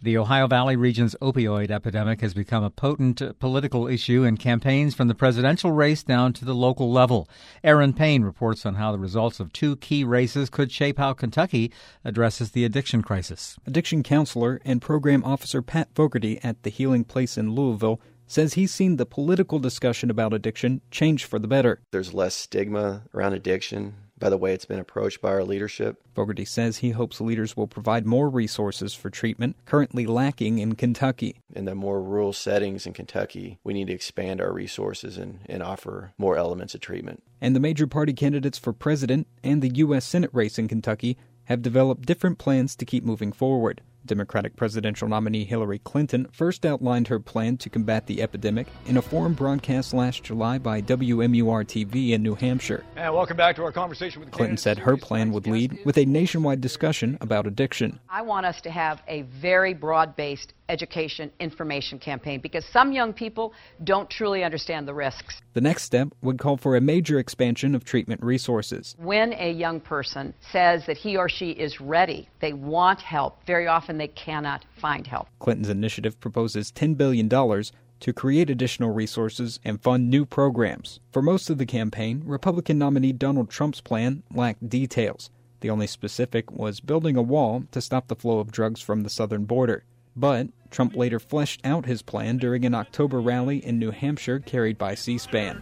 The Ohio Valley region's opioid epidemic has become a potent political issue in campaigns from the presidential race down to the local level. Aaron Payne reports on how the results of two key races could shape how Kentucky addresses the addiction crisis. Addiction counselor and program officer Pat Fogarty at the Healing Place in Louisville says he's seen the political discussion about addiction change for the better. There's less stigma around addiction by the way it's been approached by our leadership. Fogarty says he hopes leaders will provide more resources for treatment currently lacking in Kentucky. In the more rural settings in Kentucky, we need to expand our resources and offer more elements of treatment. And the major party candidates for president and the U.S. Senate race in Kentucky have developed different plans to keep moving forward. Democratic presidential nominee Hillary Clinton first outlined her plan to combat the epidemic in a forum broadcast last July by WMUR-TV in New Hampshire. And welcome back to our conversation with Clinton said her plan would lead with a nationwide discussion about addiction. I want us to have a very broad-based education information campaign because some young people don't truly understand the risks. The next step would call for a major expansion of treatment resources. When a young person says that he or she is ready, they want help, very often they cannot find help. Clinton's initiative proposes $10 billion to create additional resources and fund new programs. For most of the campaign, Republican nominee Donald Trump's plan lacked details. The only specific was building a wall to stop the flow of drugs from the southern border. But Trump later fleshed out his plan during an October rally in New Hampshire carried by C-SPAN.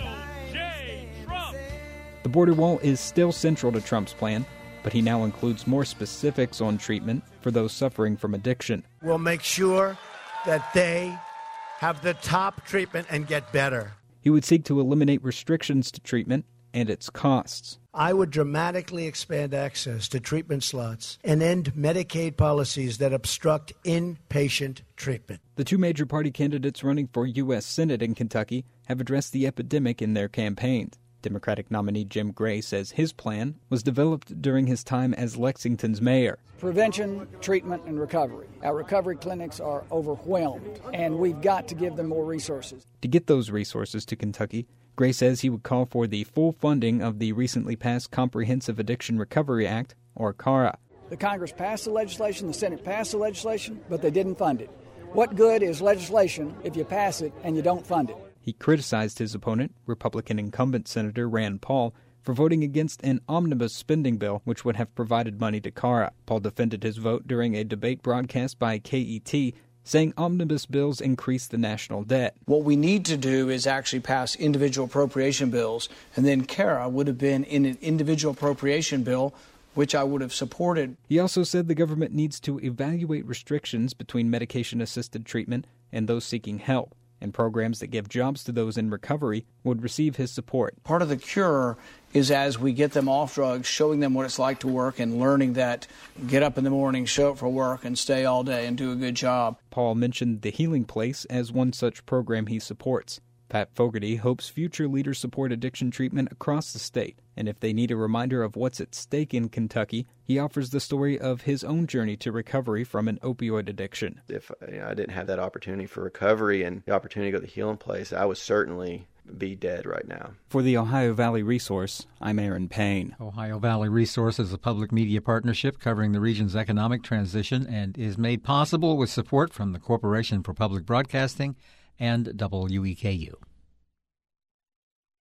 The border wall is still central to Trump's plan, but he now includes more specifics on treatment for those suffering from addiction. We'll make sure that they have the top treatment and get better. He would seek to eliminate restrictions to treatment and its costs. I would dramatically expand access to treatment slots and end Medicaid policies that obstruct inpatient treatment. The two major party candidates running for U.S. Senate in Kentucky have addressed the epidemic in their campaigns. Democratic nominee Jim Gray says his plan was developed during his time as Lexington's mayor. Prevention, treatment, and recovery. Our recovery clinics are overwhelmed, and we've got to give them more resources. To get those resources to Kentucky, Gray says he would call for the full funding of the recently passed Comprehensive Addiction Recovery Act, or CARA. The Congress passed the legislation, the Senate passed the legislation, but they didn't fund it. What good is legislation if you pass it and you don't fund it? He criticized his opponent, Republican incumbent Senator Rand Paul, for voting against an omnibus spending bill which would have provided money to CARA. Paul defended his vote during a debate broadcast by KET, saying omnibus bills increase the national debt. What we need to do is actually pass individual appropriation bills, and then CARA would have been in an individual appropriation bill, which I would have supported. He also said the government needs to evaluate restrictions between medication-assisted treatment and those seeking help, and programs that give jobs to those in recovery would receive his support. Part of the cure is as we get them off drugs, showing them what it's like to work and learning that get up in the morning, show up for work, and stay all day and do a good job. Paul mentioned the Healing Place as one such program he supports. Pat Fogarty hopes future leaders support addiction treatment across the state, and if they need a reminder of what's at stake in Kentucky, he offers the story of his own journey to recovery from an opioid addiction. If I didn't have that opportunity for recovery and the opportunity to go to the Healing Place, I would certainly be dead right now. For the Ohio Valley Resource, I'm Aaron Payne. Ohio Valley Resource is a public media partnership covering the region's economic transition and is made possible with support from the Corporation for Public Broadcasting and WEKU.